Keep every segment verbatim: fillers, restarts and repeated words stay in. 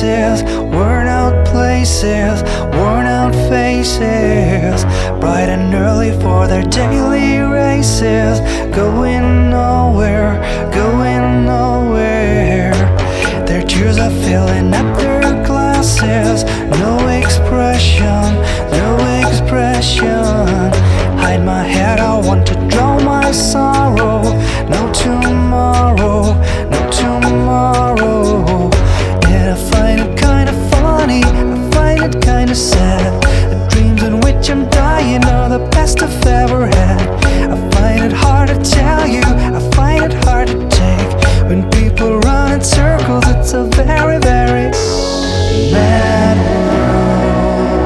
faces, worn out places, worn out faces, bright and early for their daily races, going nowhere, going nowhere. Their tears are filling up their glasses, no expression, no expression. Hide my head, I want to drown my sorrow. No tomorrow, no tomorrow. And I find it kind of funny, I find it kind of sad. The dreams in which I'm dying are the best I've ever had. I find it hard to tell you, I find it hard to take. When people run in circles, it's a very, very mad world.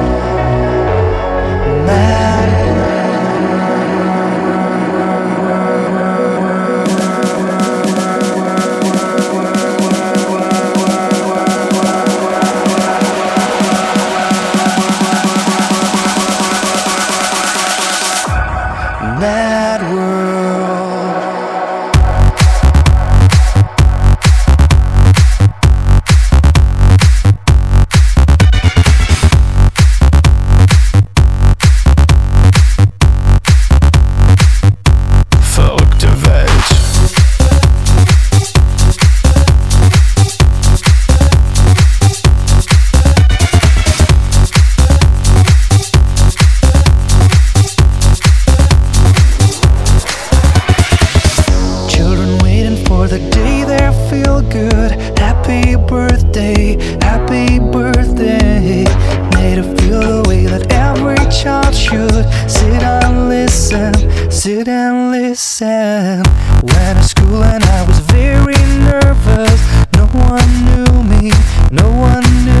Mad world. Mad world. Verrückte Welt. The day they feel good. Happy birthday, happy birthday. Made to feel the way that every child should. Sit and listen, sit and listen. Went to school and I was very nervous. No one knew me, no one knew